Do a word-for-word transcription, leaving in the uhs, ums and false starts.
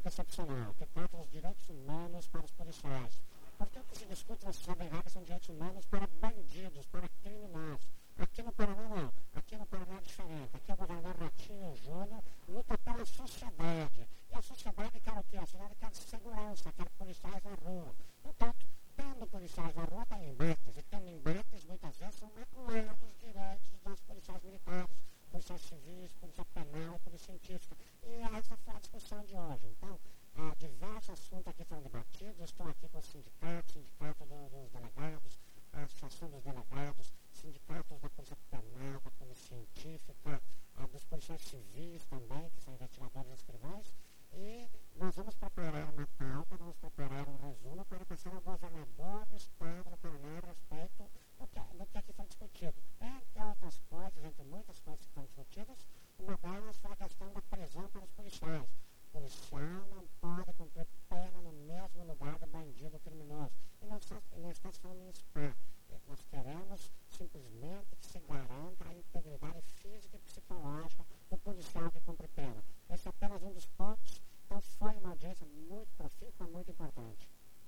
excepcional, que trata os direitos humanos para os policiais. Porque o que se discute nessas barradas são direitos humanos para bandidos, para criminosos. Aqui no Paraná não. Aqui no Paraná é diferente. Aqui